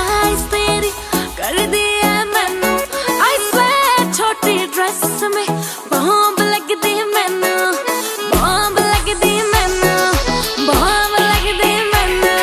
Ice तेरी कर दी है मैनू। आई स्वेयर छोटी ड्रेस में बॉम्ब लगदी मैनू, बॉम्ब लगदी मैनू, बॉम्ब लगदी मैनू।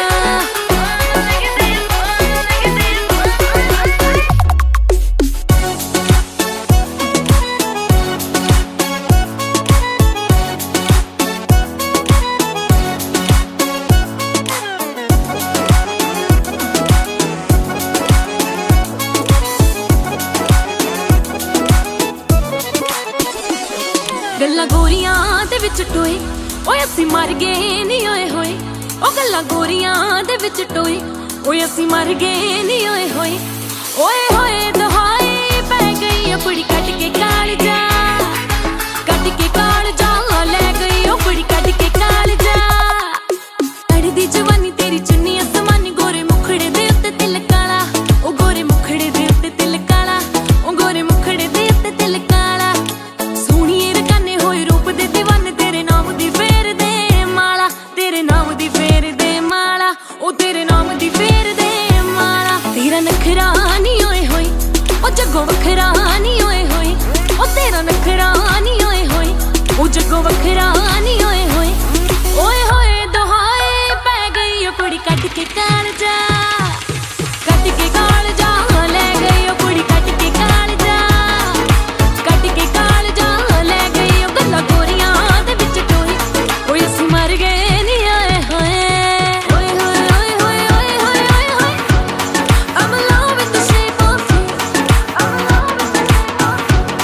गल्लां गोरियां दे विच टोए ओए असी मर गए नी ओए होए। ओ गल्लां गोरियां दे विच टोए ओए असी मर गए नी ओए होए। ओए होए दहाई पै गई अपनी कट के कालजा, कट के कालजा ले गई अपनी कट के कालजा। अड़दी जवानी तेरी चुन्नी आसमानी गोरे मुखड़े दे उत्ते तिल काला, ओ गोरे मुखड़े दे उत्ते तिल काला, ओ गोरे मुखड़े दे उत्ते तिल काला। सोहणिए रकाने होए रूप दे दीवाने तेरे नाम दी फेर दे माला, तेरे नाम दी फेर दे माला, ओ तेरे नाम दी फेर दे माला। तेरा नखरा नी ओए होए ओ जग्गों वखरा नी ओए होए। ओ तेरा नखरा नी ओए होए ओ जग्गों वखरा नी ओए होए। ओए होए दोहाए पै गई ओ कुड़ी कट के कालजा, कट के कालजा ले गई ओ कुड़ी कट के कालजा, कट के कालजा ले गई ओ गल्लां गोरियां दे विच टोए ओए असी मर गए नी ओए होए। ओए होए ओए होए ओए होए ओए होए I'm in love with the shape of you, I'm in love with the shape of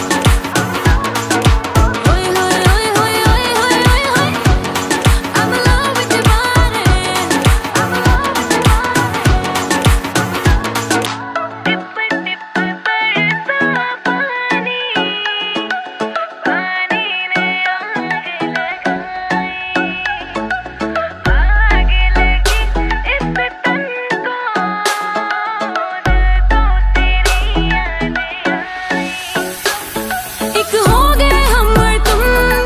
you। ओए होए ओए होए ओए होए ओए होए I'm in love with your body, I'm in love with your body। टिप टिप बरसा पानी, पानी ने आग लगाई, आग लगी इस तन को, तेरी यादें आई। एक हो गए हम और तुम,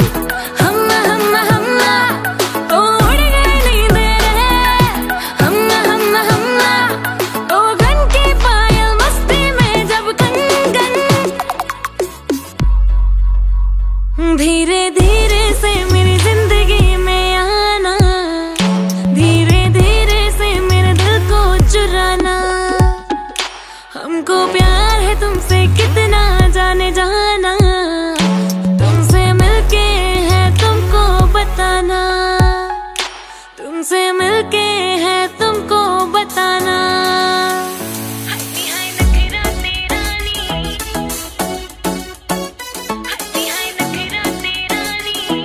हम तो उड़ गए नींद रहे। हम तो घन की पायल मस्ती में जब गन गन। धीरे धीरे से मेरी जिंदगी में आना, धीरे धीरे से मेरे दिल को चुराना। हमको प्यार है तुमसे कितना जाने जाना, तुमसे मिलके है तुमको बताना, तुमसे मिलके है तुमको बताना। हट्टी हाय नखरा तेरा नी, हट्टी हाय नखरा तेरा नी,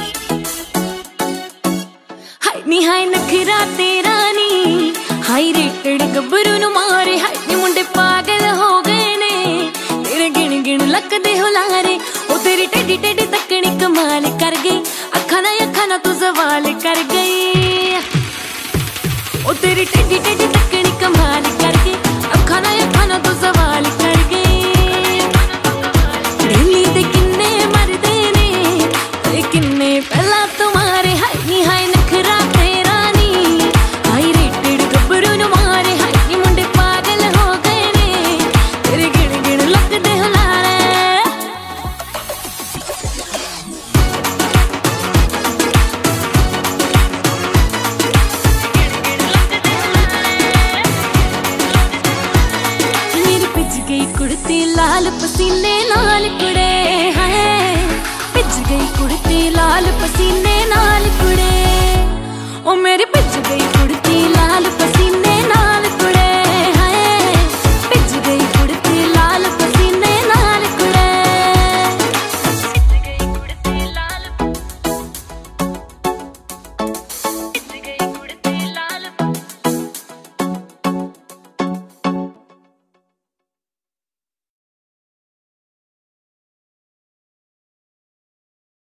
हाय नी हाय नखरा तेरा नी। हाय रेटड़ गब्बरू नु मारे हाय नी मुंडे पागल हो गए ने, तेरे गिण गिण लकदे हो लारे। ओ तेरी टेडी टेडी तकनी कमाल कर गई, अखा ना तू सवाल कर गई। ओ तेरी टेडी टेडी तकनी कमाल कर गई, अखा ना तू सवाल कर गई। दिल्ली दे किन्ने मरदे ने ते किन्ने पहला तुम्हारे। हाय नी हाय नखरा तेरा नी, हाय रेटड़ गब्बरू नु मारे हाय नी मुंडे पागल हो गए ने, तेरे गिण गिण लकदे हो लारे। मेरी पिज गई कुड़ती लाल पसीने नाल कुड़े, है पिज गई कुड़ती लाल पसीने नाल कुड़े। ओ मेरी पिज गई कुड़ती लाल पसीने